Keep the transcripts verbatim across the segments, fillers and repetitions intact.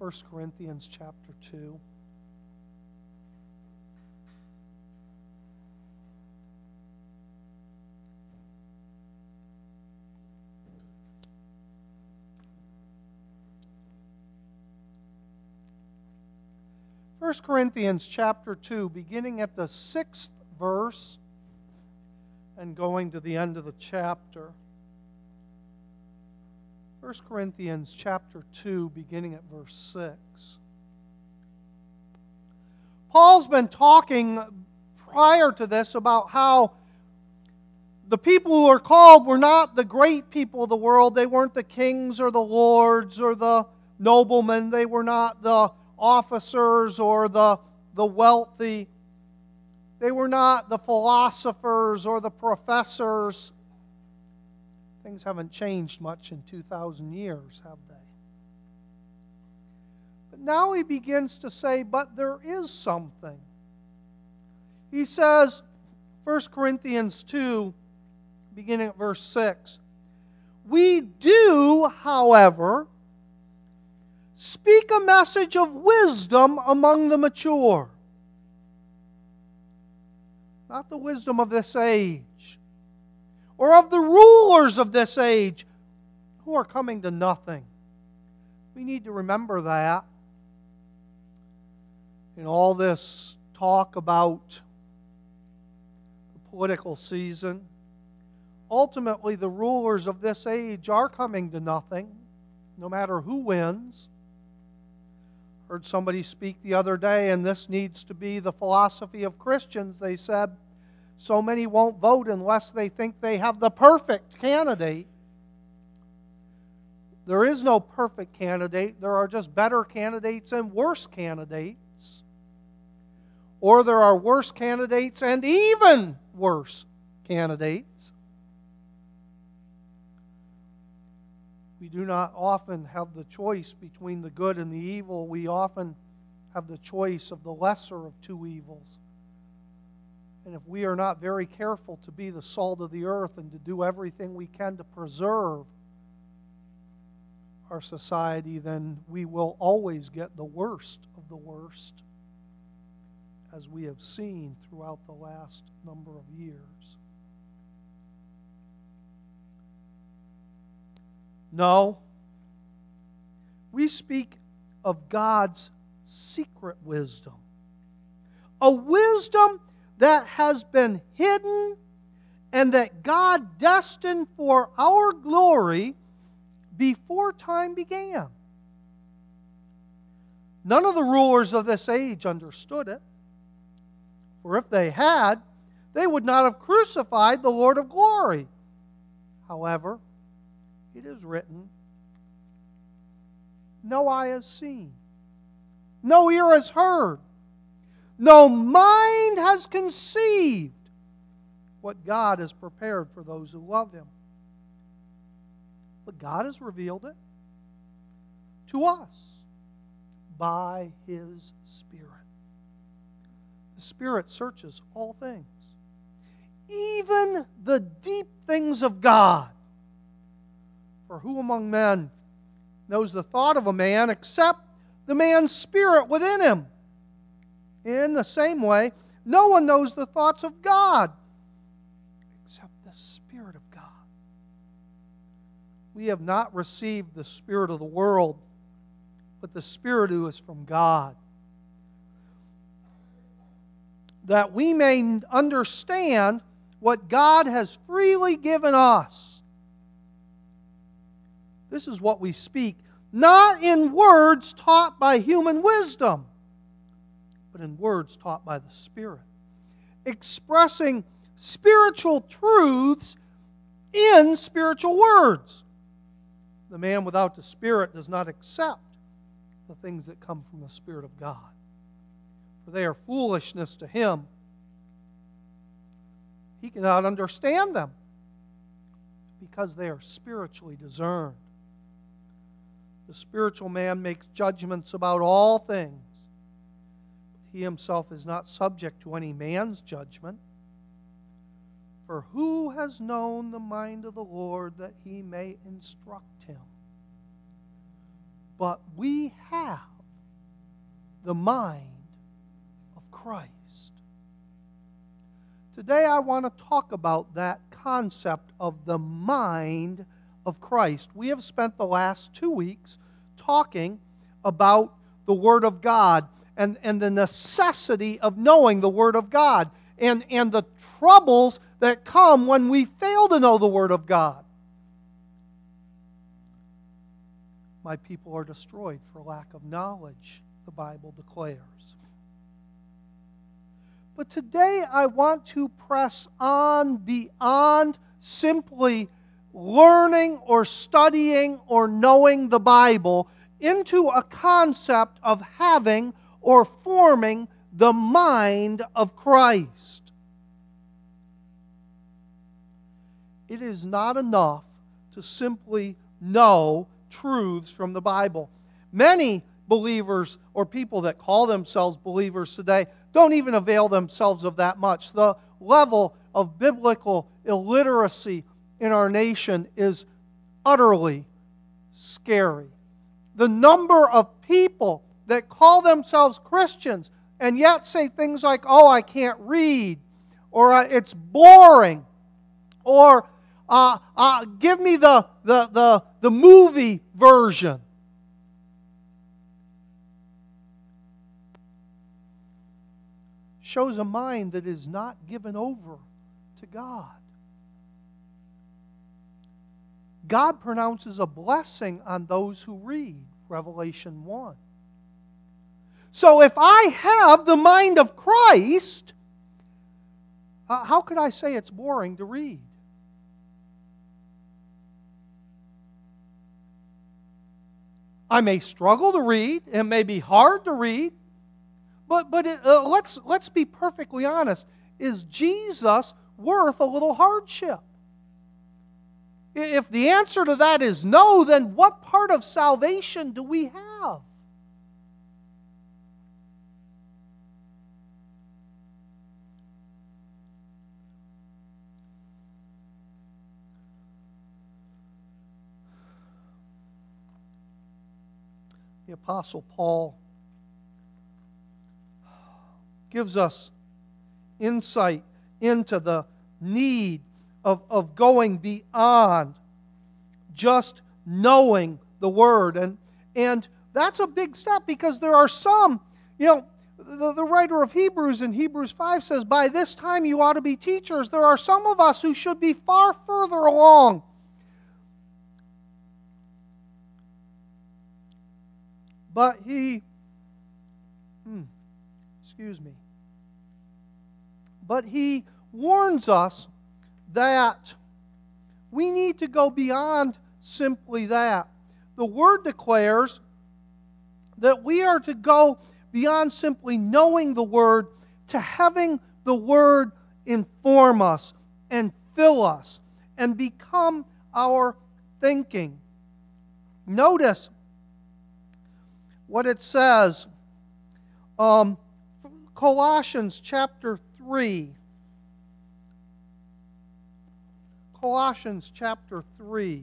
First Corinthians chapter two. First Corinthians chapter two, beginning at the sixth verse and going to the end of the chapter. First Corinthians chapter two, beginning at verse six. Paul's been talking prior to this about how the people who are called were not the great people of the world. They weren't the kings or the lords or the noblemen. They were not the officers or the, the wealthy. They were not the philosophers or the professors. Things haven't changed much in two thousand years, have they? But now he begins to say, but there is something. He says, First Corinthians two, beginning at verse six, we do, however, speak a message of wisdom among the mature. Not the wisdom of this age, or of the rulers of this age, who are coming to nothing. We need to remember that. In all this talk about the political season, ultimately the rulers of this age are coming to nothing, no matter who wins. Heard somebody speak the other day, and this needs to be the philosophy of Christians. They said, so many won't vote unless they think they have the perfect candidate. There is no perfect candidate. There are just better candidates and worse candidates. Or there are worse candidates and even worse candidates. We do not often have the choice between the good and the evil. We often have the choice of the lesser of two evils. And if we are not very careful to be the salt of the earth and to do everything we can to preserve our society, then we will always get the worst of the worst, as we have seen throughout the last number of years. No, we speak of God's secret wisdom. A wisdom that has been hidden and that God destined for our glory before time began. None of the rulers of this age understood it. For if they had, they would not have crucified the Lord of glory. However, it is written, no eye has seen, no ear has heard, no mind has conceived what God has prepared for those who love Him. But God has revealed it to us by His Spirit. The Spirit searches all things, even the deep things of God. For who among men knows the thought of a man except the man's spirit within him? In the same way, no one knows the thoughts of God except the Spirit of God. We have not received the spirit of the world, but the Spirit who is from God, that we may understand what God has freely given us. This is what we speak, not in words taught by human wisdom, but in words taught by the Spirit, expressing spiritual truths in spiritual words. The man without the Spirit does not accept the things that come from the Spirit of God, for they are foolishness to him. He cannot understand them because they are spiritually discerned. The spiritual man makes judgments about all things. But he himself is not subject to any man's judgment. For who has known the mind of the Lord that He may instruct him? But we have the mind of Christ. Today I want to talk about that concept of the mind of Christ. We have spent the last two weeks talking about the Word of God and, and the necessity of knowing the Word of God and, and the troubles that come when we fail to know the Word of God. My people are destroyed for lack of knowledge, the Bible declares. But today I want to press on beyond simply learning or studying or knowing the Bible into a concept of having or forming the mind of Christ. It is not enough to simply know truths from the Bible. Many believers or people that call themselves believers today don't even avail themselves of that much. The level of biblical illiteracy in our nation is utterly scary. The number of people that call themselves Christians and yet say things like, oh, I can't read, or it's boring, or uh, uh, give me the, the, the, the movie version. Shows a mind that is not given over to God. God pronounces a blessing on those who read, Revelation one. So if I have the mind of Christ, uh, how could I say it's boring to read? I may struggle to read, it may be hard to read, but, but it, uh, let's, let's be perfectly honest. Is Jesus worth a little hardship? If the answer to that is no, then what part of salvation do we have? The Apostle Paul gives us insight into the need of, of going beyond just knowing the Word. And, and that's a big step, because there are some, you know, the, the writer of Hebrews in Hebrews five says, by this time you ought to be teachers. There are some of us who should be far further along. But he, hmm, excuse me, but he warns us that we need to go beyond simply that. The Word declares that we are to go beyond simply knowing the Word to having the Word inform us and fill us and become our thinking. Notice what it says, um, Colossians chapter three. Colossians chapter three.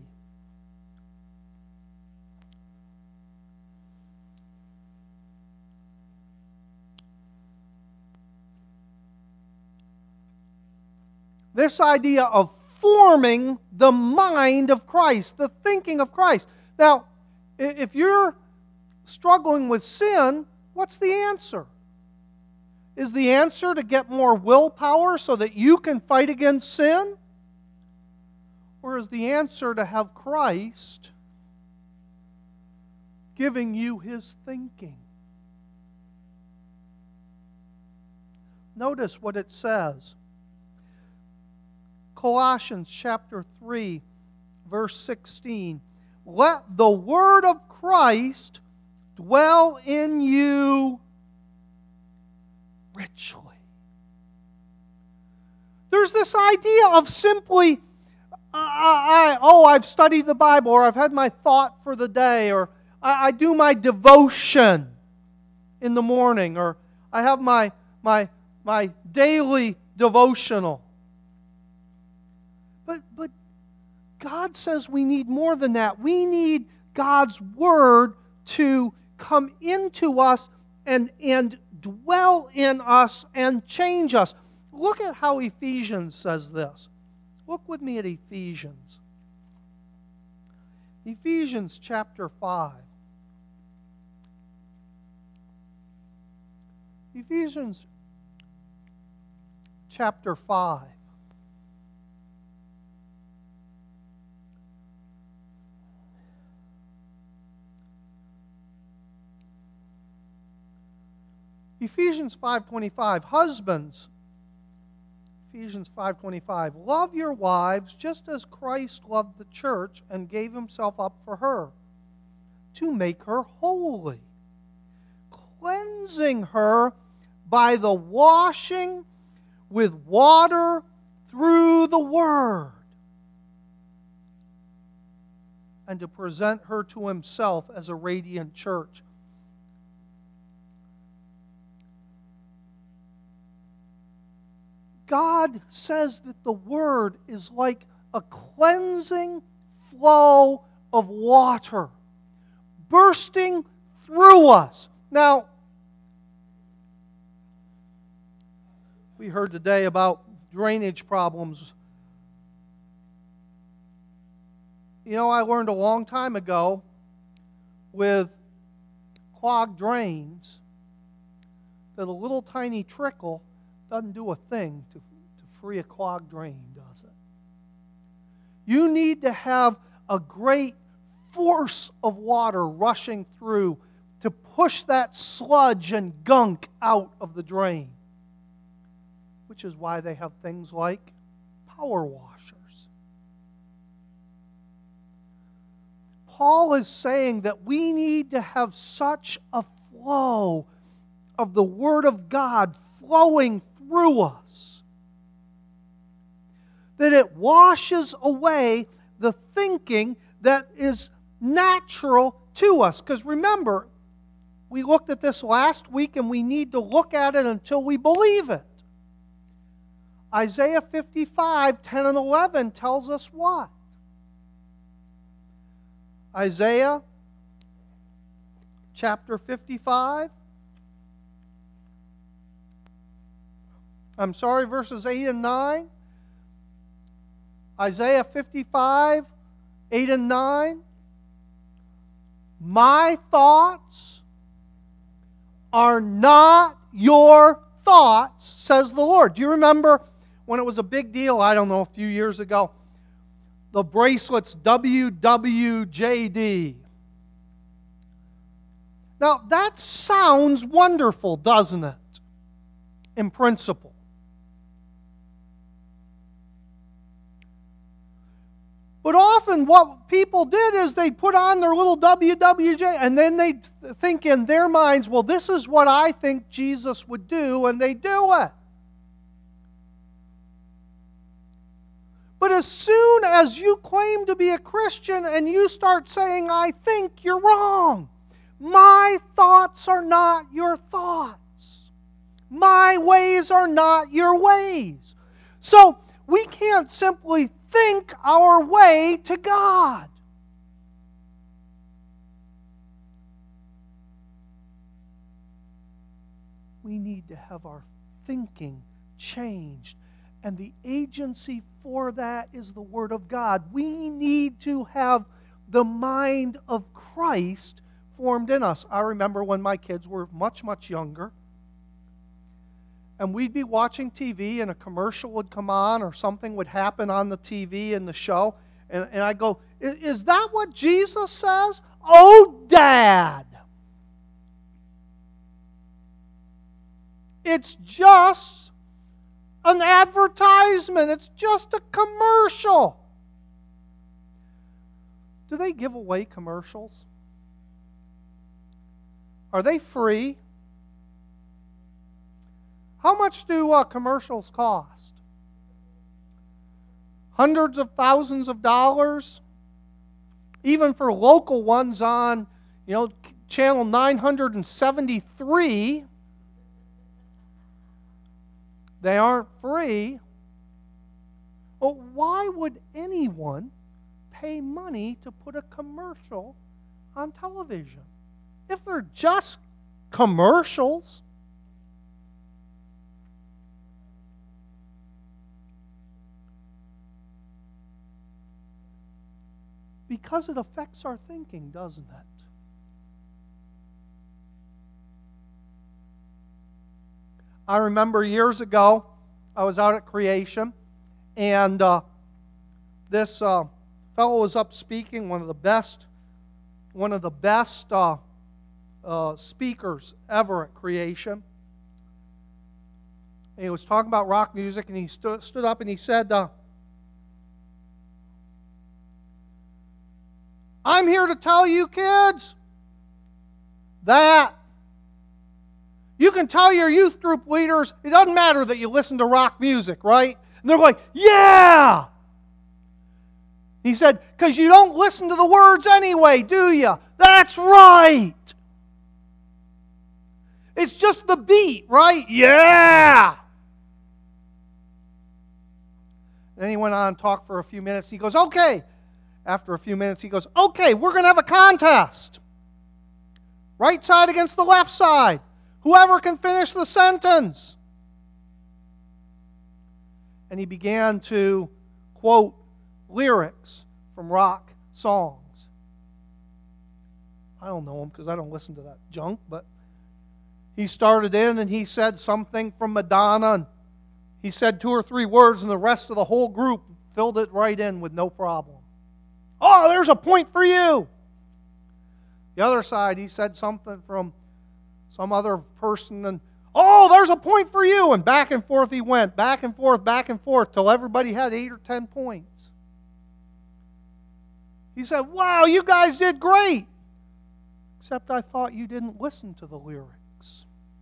This idea of forming the mind of Christ, the thinking of Christ. Now, if you're struggling with sin, what's the answer? Is the answer to get more willpower so that you can fight against sin? Or is the answer to have Christ giving you His thinking? Notice what it says. Colossians chapter three, verse sixteen. Let the word of Christ dwell in you richly. There's this idea of simply, I, I, oh, I've studied the Bible, or I've had my thought for the day, or I, I do my devotion in the morning, or I have my, my, my daily devotional. But, but God says we need more than that. We need God's Word to come into us and, and dwell in us and change us. Look at how Ephesians says this. Look with me at Ephesians. Ephesians chapter five. Ephesians chapter five. Ephesians five twenty-five, husbands, Ephesians five twenty-five, love your wives just as Christ loved the church and gave himself up for her, to make her holy, cleansing her by the washing with water through the Word, and to present her to himself as a radiant church. God says that the Word is like a cleansing flow of water bursting through us. Now, we heard today about drainage problems. You know, I learned a long time ago with clogged drains that a little tiny trickle doesn't do a thing to, to free a clogged drain, does it? You need to have a great force of water rushing through to push that sludge and gunk out of the drain, which is why they have things like power washers. Paul is saying that we need to have such a flow of the Word of God flowing through us that it washes away the thinking that is natural to us. Because remember, we looked at this last week and we need to look at it until we believe it. Isaiah fifty-five, ten and eleven tells us what? Isaiah chapter fifty-five. I'm sorry, verses eight and nine. Isaiah fifty-five, eight and nine. My thoughts are not your thoughts, says the Lord. Do you remember when it was a big deal, I don't know, a few years ago, the bracelets W W J D? Now, that sounds wonderful, doesn't it? In principle. But often what people did is they'd put on their little W W J and then they'd think in their minds, well, this is what I think Jesus would do, and they do it. But as soon as you claim to be a Christian and you start saying, I think, you're wrong. My thoughts are not your thoughts. My ways are not your ways. So we can't simply think our way to God. We need to have our thinking changed. And the agency for that is the Word of God. We need to have the mind of Christ formed in us. I remember when my kids were much, much younger, and we'd be watching T V and a commercial would come on or something would happen on the T V in the show, and, and I'd go, is that what Jesus says? Oh, Dad! It's just an advertisement. It's just a commercial. Do they give away commercials? Are they free? How much do uh, commercials cost? Hundreds of thousands of dollars? Even for local ones on, you know, channel nine hundred seventy-three, they aren't free. Well, why would anyone pay money to put a commercial on television if they're just commercials. Because it affects our thinking, doesn't it? I remember years ago, I was out at Creation, and uh, this uh, fellow was up speaking, one of the best, one of the best uh, uh, speakers ever at Creation. And he was talking about rock music, and he stood, stood up and he said, uh, I'm here to tell you, kids, that you can tell your youth group leaders it doesn't matter that you listen to rock music, right? And they're like, yeah! He said, because you don't listen to the words anyway, do you? That's right! It's just the beat, right? Yeah! Then he went on and talked for a few minutes. He goes, okay. After a few minutes, he goes, okay, we're going to have a contest. Right side against the left side. Whoever can finish the sentence. And he began to quote lyrics from rock songs. I don't know them because I don't listen to that junk, but he started in and he said something from Madonna, and he said two or three words, and the rest of the whole group filled it right in with no problem. Oh, there's a point for you. The other side, he said something from some other person, and oh, there's a point for you. And back and forth he went, back and forth, back and forth, till everybody had eight or ten points. He said, wow, you guys did great. Except I thought you didn't listen to the lyrics.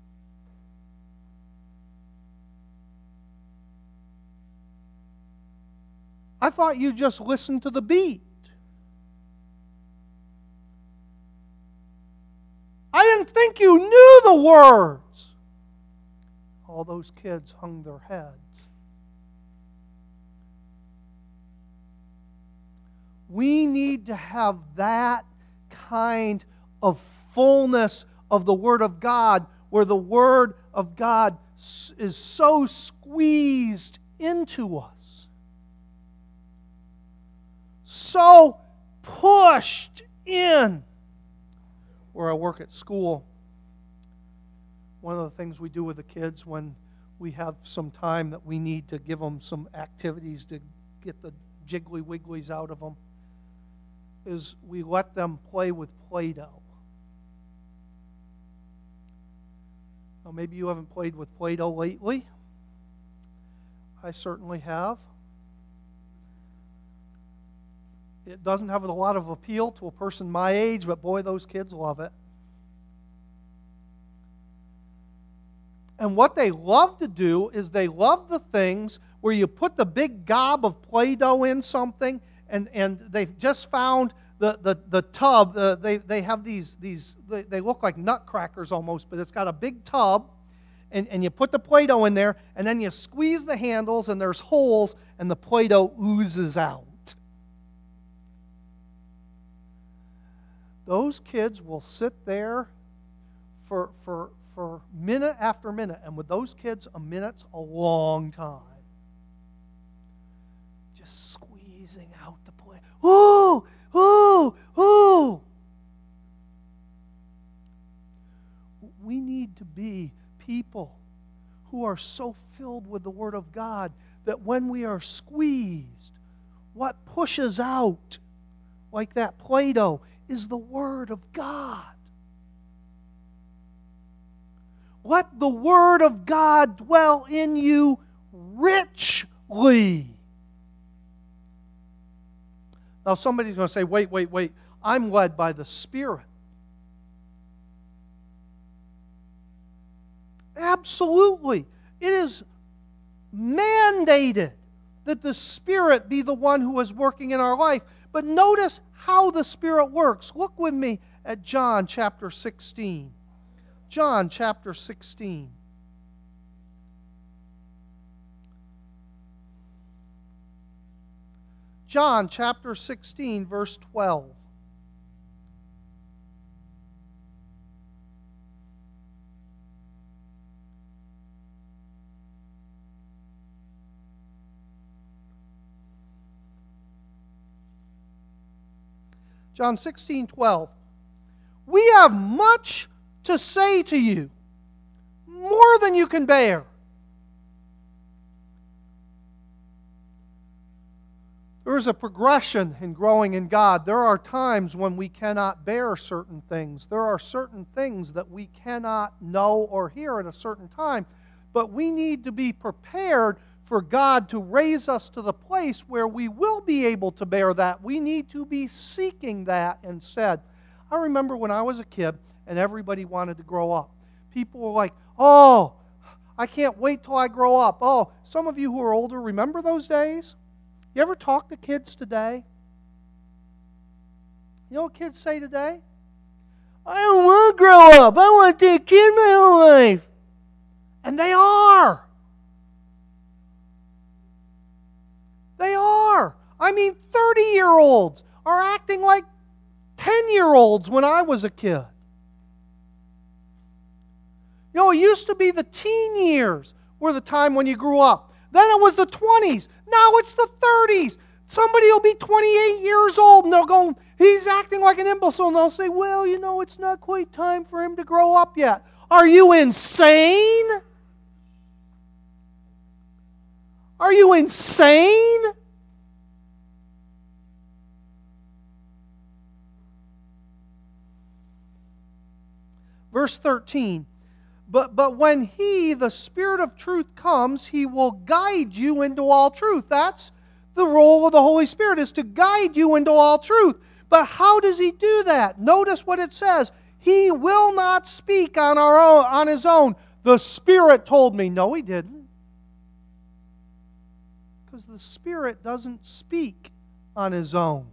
I thought you just listened to the beat. I didn't think you knew the words. All those kids hung their heads. We need to have that kind of fullness of the Word of God, where the Word of God is so squeezed into us, so pushed in. Where I work at school, one of the things we do with the kids when we have some time that we need to give them some activities to get the jiggly wigglies out of them is we let them play with Play-Doh. Now, maybe you haven't played with Play-Doh lately. I certainly have. It doesn't have a lot of appeal to a person my age, but boy, those kids love it. And what they love to do is they love the things where you put the big gob of Play-Doh in something, and, and they've just found the, the, the tub. Uh, they, they have these, these they, they look like nutcrackers almost, but it's got a big tub, and, and you put the Play-Doh in there, and then you squeeze the handles, and there's holes, and the Play-Doh oozes out. Those kids will sit there for, for, for minute after minute. And with those kids, a minute's a long time. Just squeezing out the play. Ooh, ooh, ooh. We need to be people who are so filled with the Word of God that when we are squeezed, what pushes out, like that Play-Doh, is the Word of God. Let the Word of God dwell in you richly. Now somebody's going to say, wait, wait, wait, I'm led by the Spirit. Absolutely. It is mandated that the Spirit be the one who is working in our life. But notice how the Spirit works. Look with me at John chapter sixteen. John chapter sixteen. John chapter sixteen, verse twelve. John sixteen twelve. We have much to say to you, more than you can bear. There is a progression in growing in God. There are times when we cannot bear certain things. There are certain things that we cannot know or hear at a certain time. But we need to be prepared for God to raise us to the place where we will be able to bear that. We need to be seeking that instead. I remember when I was a kid and everybody wanted to grow up. People were like, oh, I can't wait till I grow up. Oh, some of you who are older remember those days? You ever talk to kids today? You know what kids say today? I don't want to grow up. I want to be a kid my whole life. And they are. They are. I mean, thirty-year-olds are acting like ten-year-olds when I was a kid. You know, it used to be the teen years were the time when you grew up. Then it was the twenties. Now it's the thirties. Somebody will be twenty-eight years old and they'll go, he's acting like an imbecile. And they'll say, well, you know, it's not quite time for him to grow up yet. Are you insane? Are you insane? Verse thirteen. But, but when He, the Spirit of truth, comes, He will guide you into all truth. That's the role of the Holy Spirit, is to guide you into all truth. But how does He do that? Notice what it says. He will not speak on, our own, on His own. The Spirit told me. No, He didn't. Because the Spirit doesn't speak on His own.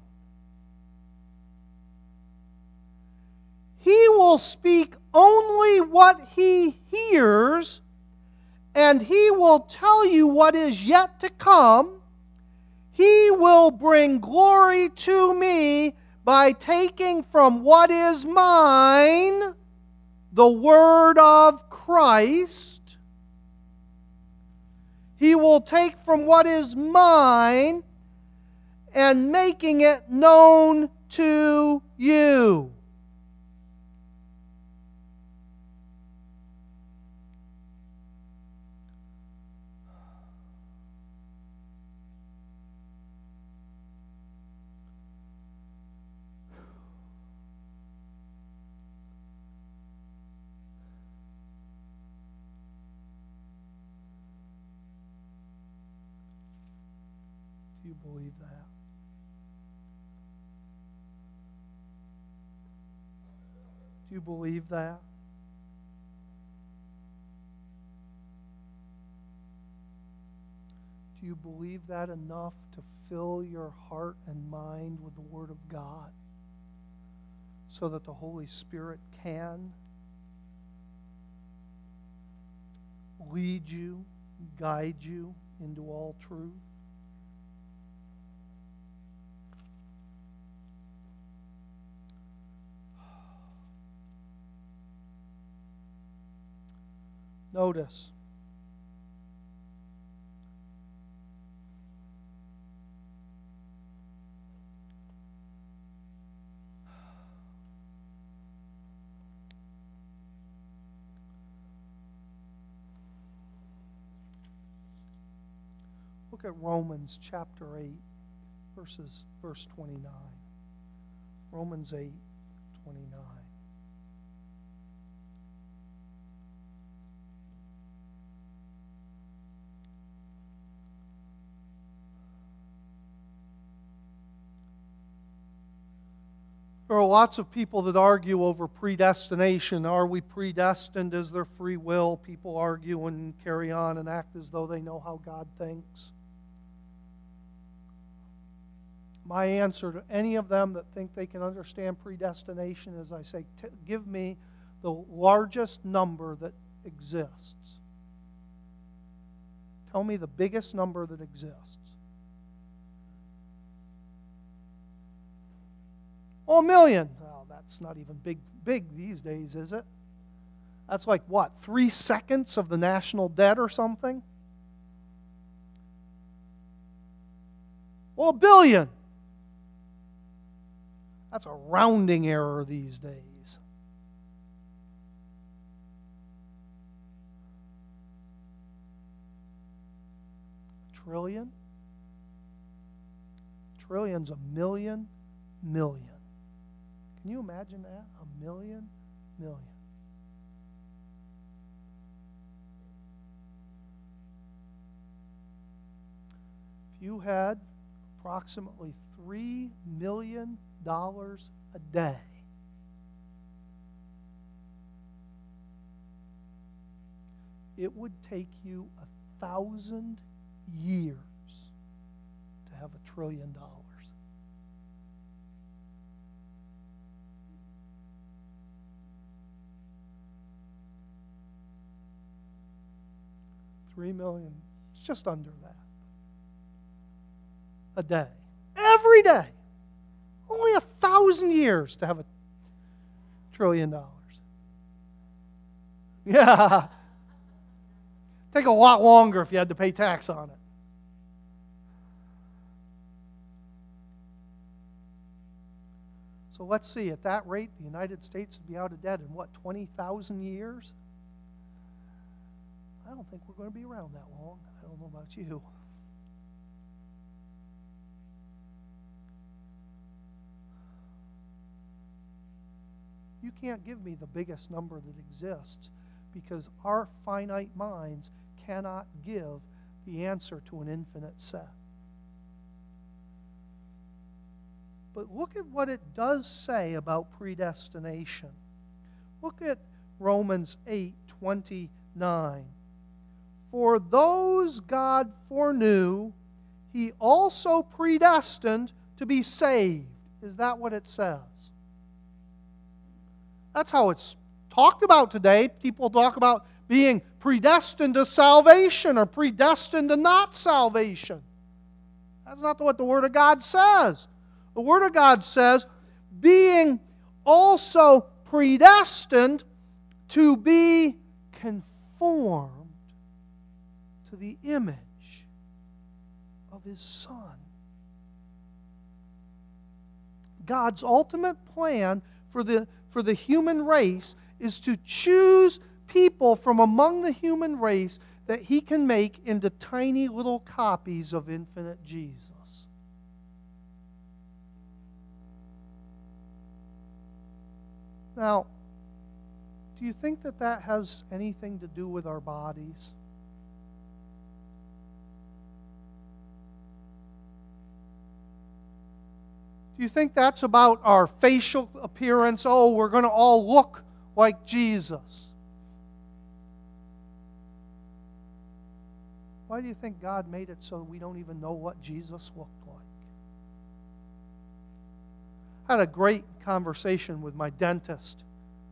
He will speak only what He hears, and He will tell you what is yet to come. He will bring glory to me by taking from what is mine, the Word of Christ. He will take from what is mine and making it known to you. Do you believe that? Do you believe that? Do you believe that enough to fill your heart and mind with the Word of God so that the Holy Spirit can lead you, guide you into all truth? Notice, look at Romans chapter eight, verses verse twenty-nine. Romans eight, twenty-nine. There are lots of people that argue over predestination. Are we predestined? Is there free will? People argue and carry on and act as though they know how God thinks. My answer to any of them that think they can understand predestination is I say, t- give me the largest number that exists. Tell me the biggest number that exists. Oh, a million. Well, that's not even big, big these days, is it? That's like what, three seconds of the national debt or something? Well, a billion. That's a rounding error these days. Trillion? Trillion's a million, million. Can you imagine that? A million, million. If you had approximately three million dollars a day, it would take you a thousand years to have a trillion dollars. Three million, it's just under that. A day. Every day. Only a thousand years to have a trillion dollars. Yeah. Take a lot longer if you had to pay tax on it. So let's see, at that rate, the United States would be out of debt in what, twenty thousand years? I don't think we're going to be around that long. I don't know about you. You can't give me the biggest number that exists because our finite minds cannot give the answer to an infinite set. But look at what it does say about predestination. Look at Romans eight twenty-nine. For those God foreknew, He also predestined to be saved. Is that what it says? That's how it's talked about today. People talk about being predestined to salvation or predestined to not salvation. That's not what the Word of God says. The Word of God says, being also predestined to be conformed to the image of His Son. God's ultimate plan for the, for the human race is to choose people from among the human race that He can make into tiny little copies of infinite Jesus. Now, do you think that that has anything to do with our bodies? Do you think that's about our facial appearance? Oh, we're going to all look like Jesus. Why do you think God made it so we don't even know what Jesus looked like? I had a great conversation with my dentist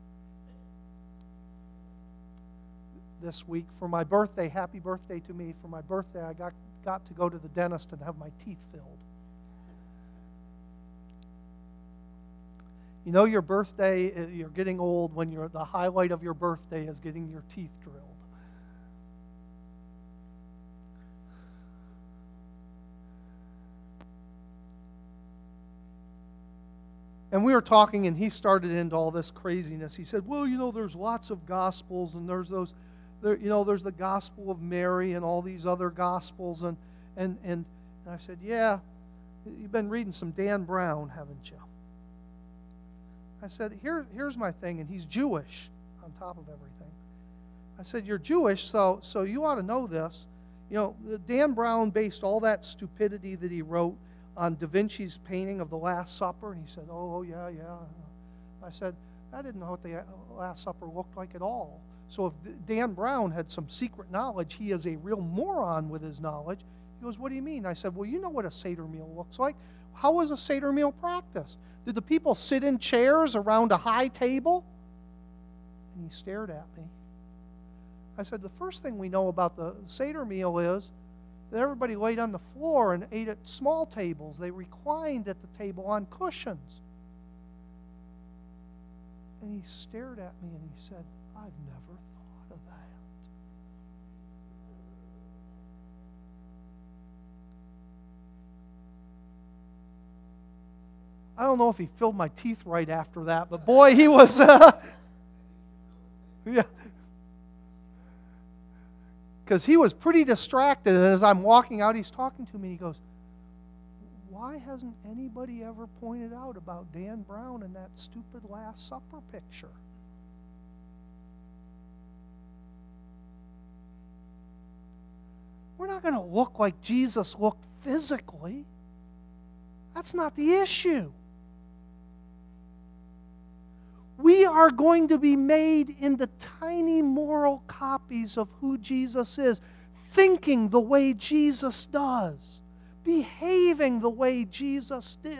this week for my birthday. Happy birthday to me. For my birthday, I got, got to go to the dentist and have my teeth filled. You know your birthday, you're getting old when you're, the highlight of your birthday is getting your teeth drilled. And we were talking, and he started into all this craziness. He said, well, you know, there's lots of gospels, and there's those, there, you know, there's the Gospel of Mary and all these other gospels. And, and, and I said, yeah, you've been reading some Dan Brown, haven't you? I said, Here, here's my thing, and he's Jewish on top of everything. I said, you're Jewish, so, so you ought to know this. You know, Dan Brown based all that stupidity that he wrote on Da Vinci's painting of the Last Supper, and he said, oh, oh yeah, yeah. I said, I didn't know what the Last Supper looked like at all. So if Dan Brown had some secret knowledge, he is a real moron with his knowledge. He goes, what do you mean? I said, well, you know what a Seder meal looks like. How was a Seder meal practiced? Did the people sit in chairs around a high table? And he stared at me. I said, the first thing we know about the Seder meal is that everybody laid on the floor and ate at small tables. They reclined at the table on cushions. And he stared at me and he said, I've never thought of that. I don't know if he filled my teeth right after that, but boy, he was, uh, yeah. Because he was pretty distracted, and as I'm walking out, he's talking to me. He goes, why hasn't anybody ever pointed out about Dan Brown and that stupid Last Supper picture? We're not going to look like Jesus looked physically. That's not the issue. We are going to be made into tiny moral copies of who Jesus is, thinking the way Jesus does, behaving the way Jesus did.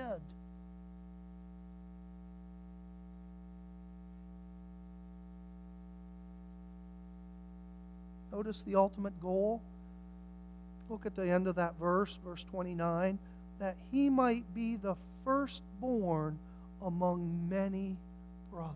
Notice the ultimate goal. Look at the end of that verse, verse twenty-nine, that he might be the firstborn among many brothers.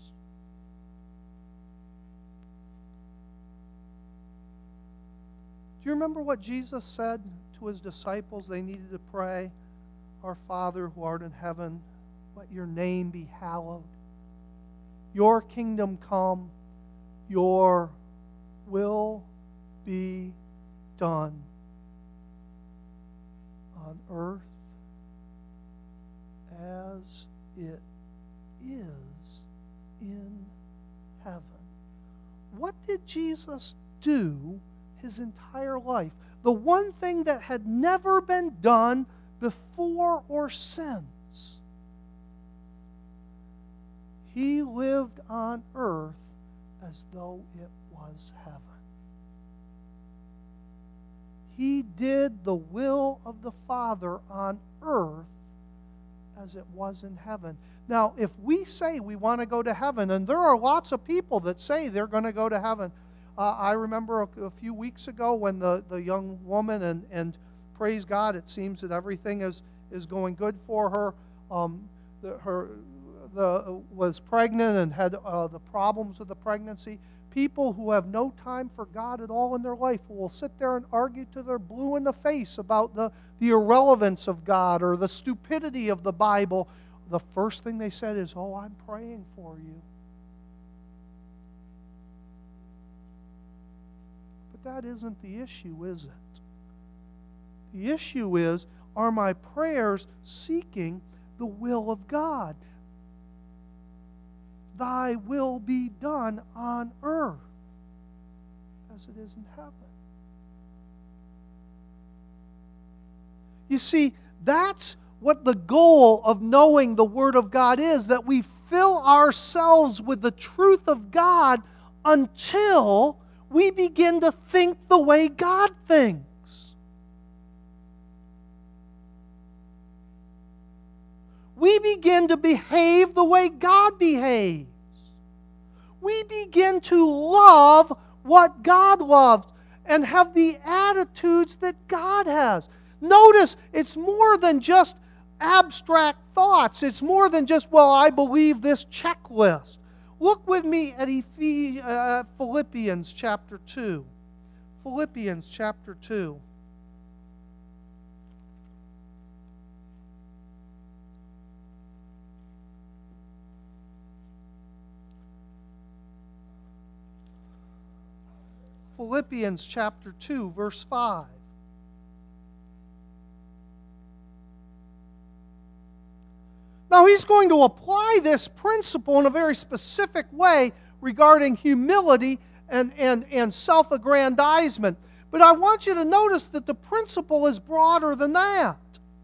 Do you remember what Jesus said to his disciples they needed to pray? Our Father who art in heaven, let your name be hallowed. Your kingdom come, your will be done on earth as it is in heaven. What did Jesus do his entire life? The one thing that had never been done before or since. He lived on earth as though it was heaven. He did the will of the Father on earth as it was in heaven. Now, if we say we want to go to heaven, and there are lots of people that say they're going to go to heaven. Uh, I remember a, a few weeks ago when the, the young woman, and, and praise God, it seems that everything is, is going good for her. Um, the, her the, was pregnant and had uh, the problems with the pregnancy. People who have no time for God at all in their life who will sit there and argue till they're blue in the face about the, the irrelevance of God or the stupidity of the Bible. The first thing they said is, oh, I'm praying for you. But that isn't the issue, is it? The issue is, are my prayers seeking the will of God? Thy will be done on earth as it is in heaven. You see, that's what the goal of knowing the Word of God is, that we fill ourselves with the truth of God until we begin to think the way God thinks. We begin to behave the way God behaves. We begin to love what God loves and have the attitudes that God has. Notice, it's more than just abstract thoughts. It's more than just, well, I believe this checklist. Look with me at uh, Philippians chapter two. Philippians chapter two. Philippians chapter two, verse five. Now he's going to apply this principle in a very specific way regarding humility and, and, and self-aggrandizement. But I want you to notice that the principle is broader than that.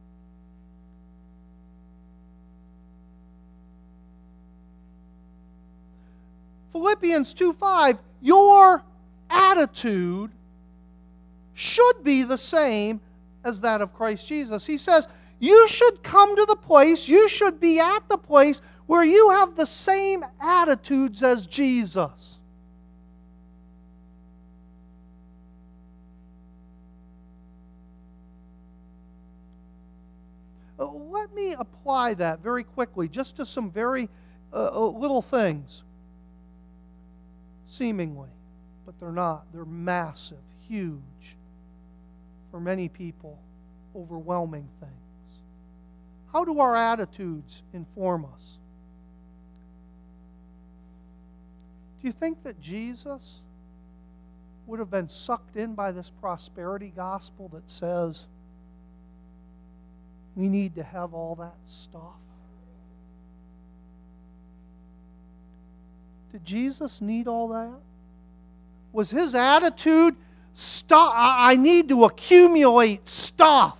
Philippians two five, your attitude should be the same as that of Christ Jesus. He says, you should come to the place, you should be at the place where you have the same attitudes as Jesus. Let me apply that very quickly, just to some very uh, little things, seemingly. But they're not. They're massive, huge, for many people, overwhelming things. How do our attitudes inform us? Do you think that Jesus would have been sucked in by this prosperity gospel that says we need to have all that stuff? Did Jesus need all that? Was his attitude, stuff, I need to accumulate stuff?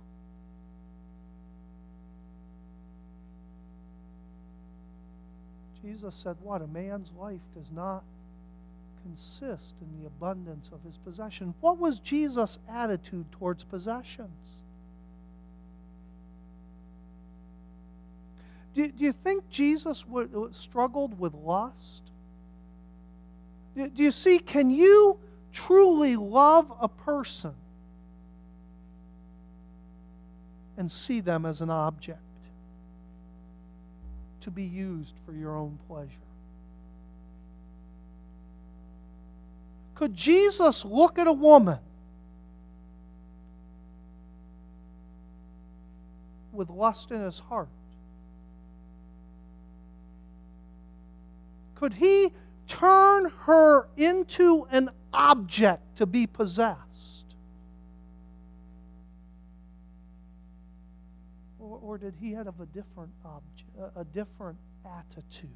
Jesus said, what? A man's life does not consist in the abundance of his possession. What was Jesus' attitude towards possessions? Do, do you think Jesus would, struggled with lust? Do, do you see, can you truly love a person and see them as an object to be used for your own pleasure? Could Jesus look at a woman with lust in his heart? Could he turn her into an object to be possessed? Or, or did he have a different object, a different attitude?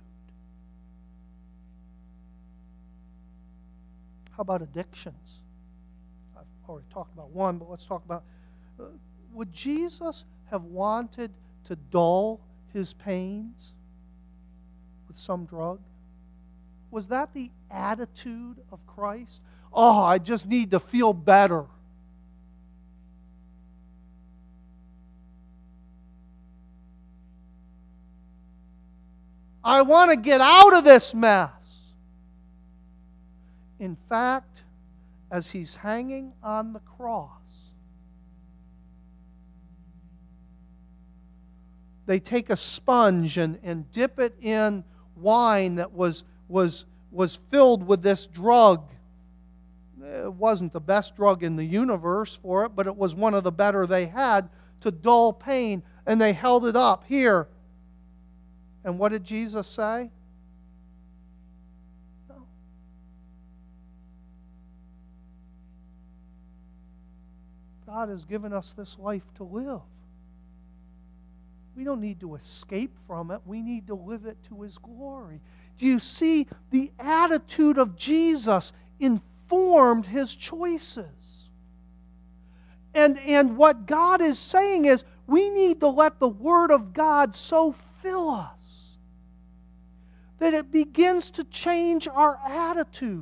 How about addictions? I've already talked about one, but let's talk about, uh, would Jesus have wanted to dull his pains with some drug? Was that the attitude of Christ? Oh, I just need to feel better. I want to get out of this mess. In fact, as he's hanging on the cross, they take a sponge and, and dip it in wine that was, was, was filled with this drug. It wasn't the best drug in the universe for it, but it was one of the better they had to dull pain. And they held it up here. And what did Jesus say? No. God has given us this life to live. We don't need to escape from it. We need to live it to His glory. Do you see, the attitude of Jesus informed His choices? And, and what God is saying is, we need to let the Word of God so fill us that it begins to change our attitudes.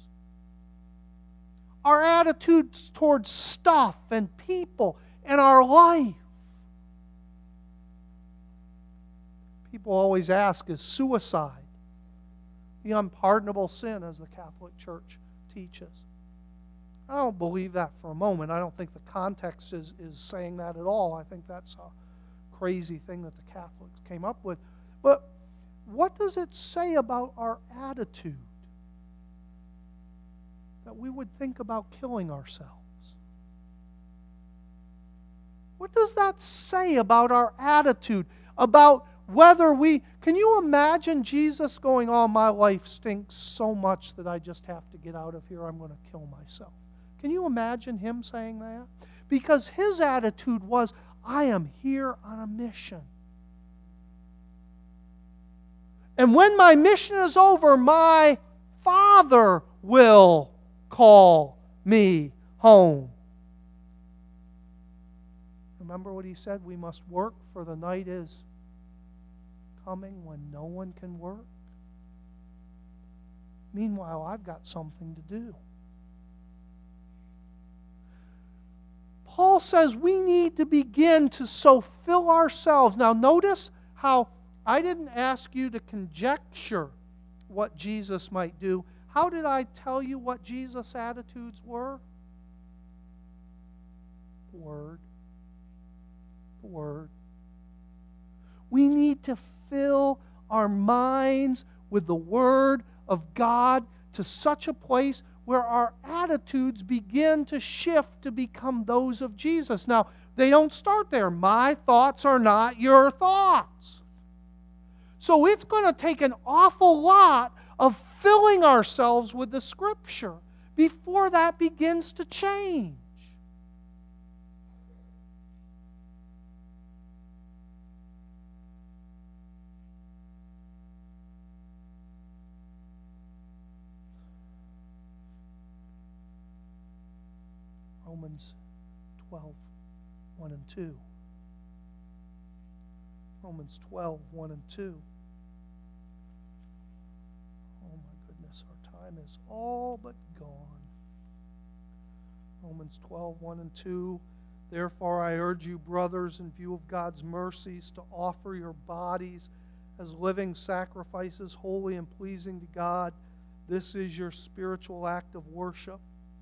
Our attitudes towards stuff and people and our life. People always ask, is suicide the unpardonable sin as the Catholic Church teaches? I don't believe that for a moment. I don't think the context is, is saying that at all. I think that's a crazy thing that the Catholics came up with. But what does it say about our attitude that we would think about killing ourselves? What does that say about our attitude? About whether we... Can you imagine Jesus going, oh, my life stinks so much that I just have to get out of here. I'm going to kill myself. Can you imagine Him saying that? Because His attitude was, I am here on a mission. And when my mission is over, my Father will call me home. Remember what He said? We must work, for the night is coming when no one can work. Meanwhile, I've got something to do. Paul says we need to begin to so fill ourselves. Now notice how I didn't ask you to conjecture what Jesus might do. How did I tell you what Jesus' attitudes were? The Word. The Word. We need to fill our minds with the Word of God to such a place where our attitudes begin to shift to become those of Jesus. Now, they don't start there. My thoughts are not your thoughts. So it's going to take an awful lot of filling ourselves with the Scripture before that begins to change. Romans twelve, one and two. Romans twelve, one and two. Oh my goodness, our time is all but gone. Romans twelve, one and two. Therefore I urge you, brothers, in view of God's mercies, to offer your bodies as living sacrifices, holy and pleasing to God. This is your spiritual act of worship.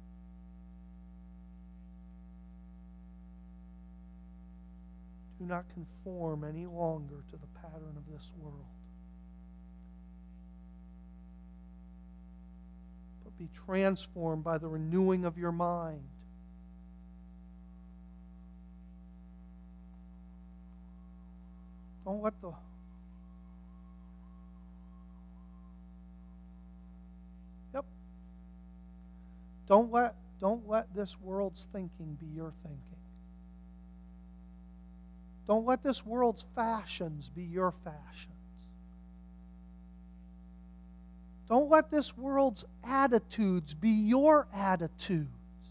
Do not conform any longer to the pattern of this world, but be transformed by the renewing of your mind. Don't let the Yep. Don't let don't let this world's thinking be your thinking. Don't let this world's fashions be your fashions. Don't let this world's attitudes be your attitudes.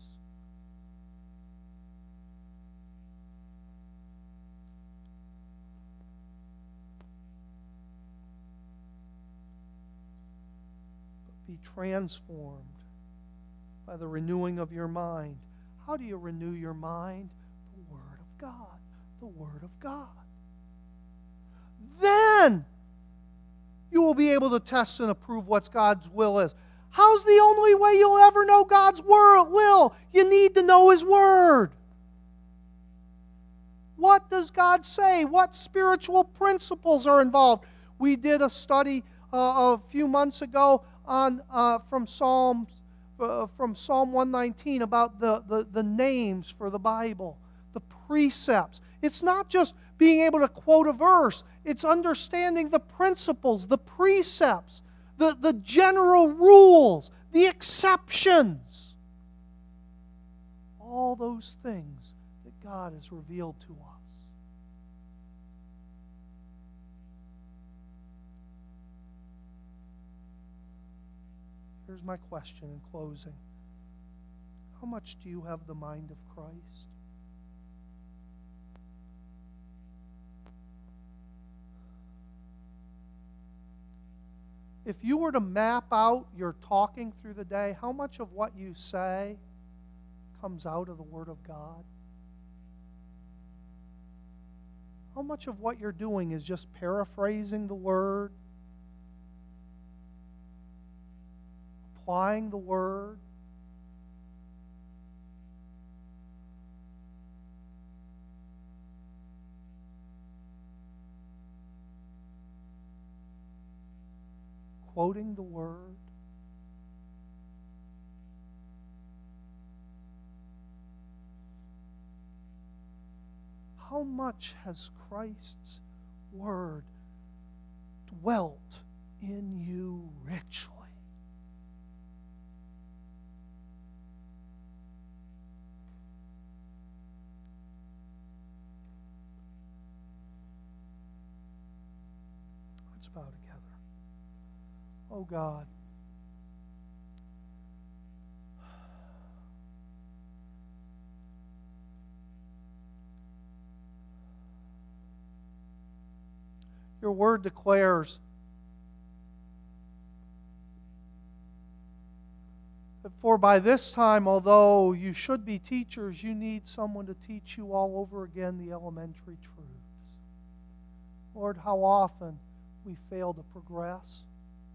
But be transformed by the renewing of your mind. How do you renew your mind? The Word of God. The Word of God. Then you will be able to test and approve what God's will is. How's the only way you'll ever know God's will? You need to know His Word. What does God say? What spiritual principles are involved? We did a study uh, a few months ago on uh, from Psalms uh, from Psalm one nineteen about the, the, the names for the Bible, the precepts. It's not just being able to quote a verse. It's understanding the principles, the precepts, the, the general rules, the exceptions. All those things that God has revealed to us. Here's my question in closing. How much do you have the mind of Christ? If you were to map out your talking through the day, how much of what you say comes out of the Word of God? How much of what you're doing is just paraphrasing the Word, applying the Word? Quoting the Word? How much has Christ's Word dwelt in you richly? Let's bow together. Oh God, your Word declares that for by this time, although you should be teachers, you need someone to teach you all over again the elementary truths. Lord, how often we fail to progress.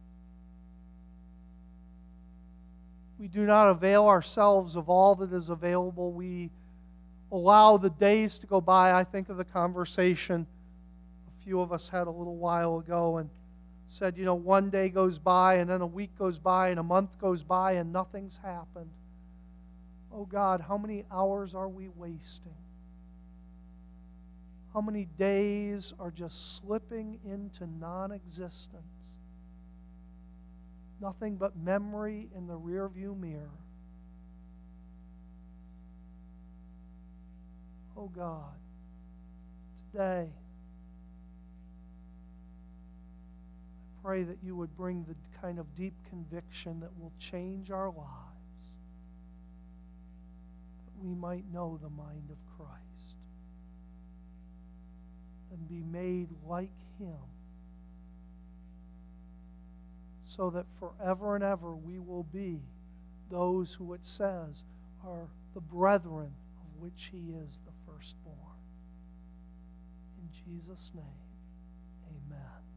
We do not avail ourselves of all that is available. We allow the days to go by. I think of the conversation a few of us had a little while ago, and said, you know, one day goes by and then a week goes by and a month goes by and nothing's happened. Oh God, how many hours are we wasting? How many days are just slipping into non-existence? Nothing but memory in the rearview mirror. Oh God, today, I pray that you would bring the kind of deep conviction that will change our lives, that we might know the mind of Christ and be made like Him, so that forever and ever we will be those who it says are the brethren of which He is the firstborn. In Jesus' name, amen.